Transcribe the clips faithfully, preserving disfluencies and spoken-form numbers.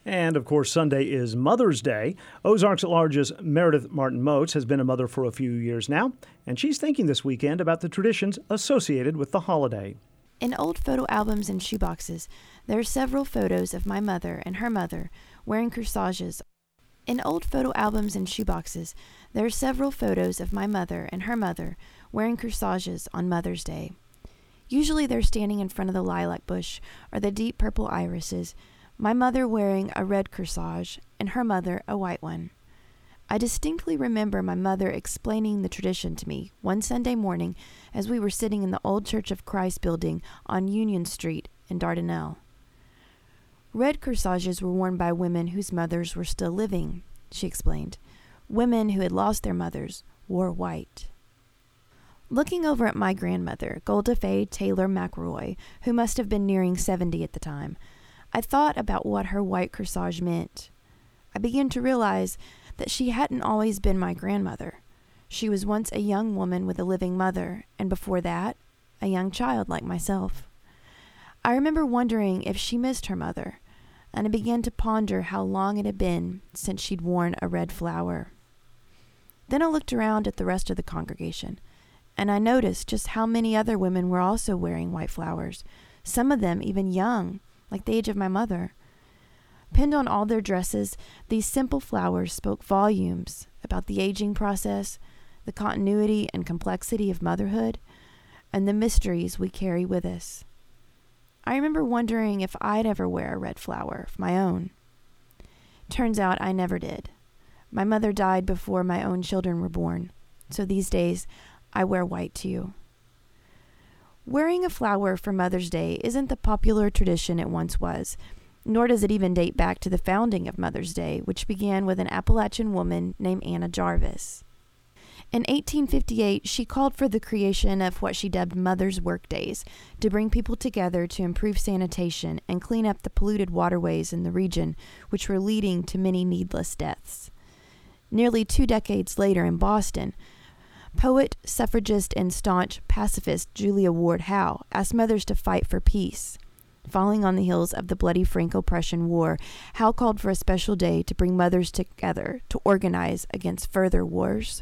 And, of course, Sunday is Mother's Day. Ozarks at Large's Meredith Martin Moats has been a mother for a few years now, and she's thinking this weekend about the traditions associated with the holiday. In old photo albums and shoeboxes, there are several photos of my mother and her mother wearing corsages. In old photo albums and shoeboxes, there are several photos of my mother and her mother wearing corsages on Mother's Day. Usually they're standing in front of the lilac bush or the deep purple irises, my mother wearing a red corsage and her mother a white one. I distinctly remember my mother explaining the tradition to me one Sunday morning as we were sitting in the old Church of Christ building on Union Street in Dardanelle. Red corsages were worn by women whose mothers were still living, she explained. Women who had lost their mothers wore white. Looking over at my grandmother, Golda Faye Taylor McRoy, who must have been nearing seventy at the time, I thought about what her white corsage meant. I began to realize that she hadn't always been my grandmother. She was once a young woman with a living mother, and before that, a young child like myself. I remember wondering if she missed her mother, and I began to ponder how long it had been since she'd worn a red flower. Then I looked around at the rest of the congregation, and I noticed just how many other women were also wearing white flowers, some of them even young, like the age of my mother. Pinned on all their dresses, these simple flowers spoke volumes about the aging process, the continuity and complexity of motherhood, and the mysteries we carry with us. I remember wondering if I'd ever wear a red flower of my own. Turns out I never did. My mother died before my own children were born, so these days I wear white too. Wearing a flower for Mother's Day isn't the popular tradition it once was, nor does it even date back to the founding of Mother's Day, which began with an Appalachian woman named Anna Jarvis. In eighteen fifty-eight, she called for the creation of what she dubbed Mother's Work Days to bring people together to improve sanitation and clean up the polluted waterways in the region, which were leading to many needless deaths. Nearly two decades later in Boston, poet, suffragist, and staunch pacifist Julia Ward Howe asked mothers to fight for peace. Falling on the heels of the bloody Franco-Prussian War, Howe called for a special day to bring mothers together to organize against further wars.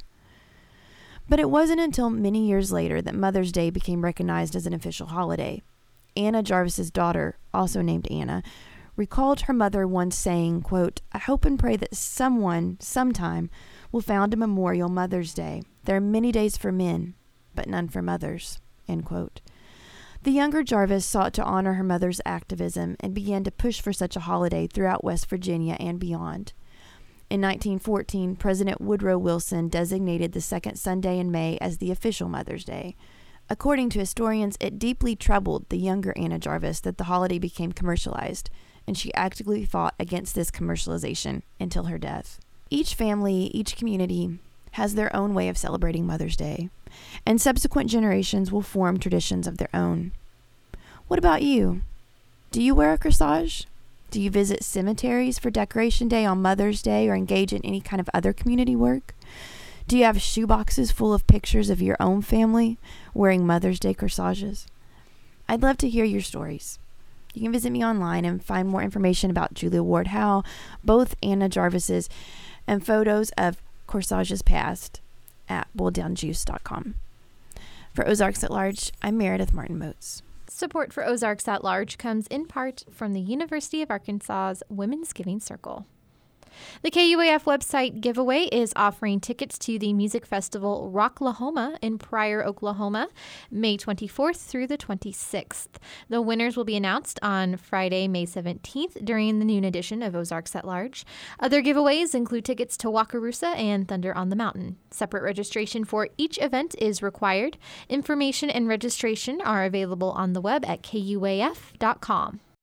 But it wasn't until many years later that Mother's Day became recognized as an official holiday. Anna Jarvis's daughter, also named Anna, recalled her mother once saying, quote, "I hope and pray that someone, sometime, will found a memorial Mother's Day. There are many days for men, but none for mothers," end quote. The younger Jarvis sought to honor her mother's activism and began to push for such a holiday throughout West Virginia and beyond. In nineteen fourteen, President Woodrow Wilson designated the second Sunday in May as the official Mother's Day. According to historians, it deeply troubled the younger Anna Jarvis that the holiday became commercialized, and she actively fought against this commercialization until her death. Each family, each community has their own way of celebrating Mother's Day, and subsequent generations will form traditions of their own. What about you? Do you wear a corsage? Do you visit cemeteries for Decoration Day on Mother's Day or engage in any kind of other community work? Do you have shoeboxes full of pictures of your own family wearing Mother's Day corsages? I'd love to hear your stories. You can visit me online and find more information about Julia Ward Howe, both Anna Jarvis's, and photos of corsages past at boil down juice dot com. For Ozarks at Large, I'm Meredith Martin Moats. Support for Ozarks at Large comes in part from the University of Arkansas's Women's Giving Circle. The K U A F website giveaway is offering tickets to the music festival Rocklahoma in Pryor, Oklahoma, May twenty-fourth through the twenty-sixth. The winners will be announced on Friday, May seventeenth during the noon edition of Ozarks at Large. Other giveaways include tickets to Wakarusa and Thunder on the Mountain. Separate registration for each event is required. Information and registration are available on the web at K U A F dot com.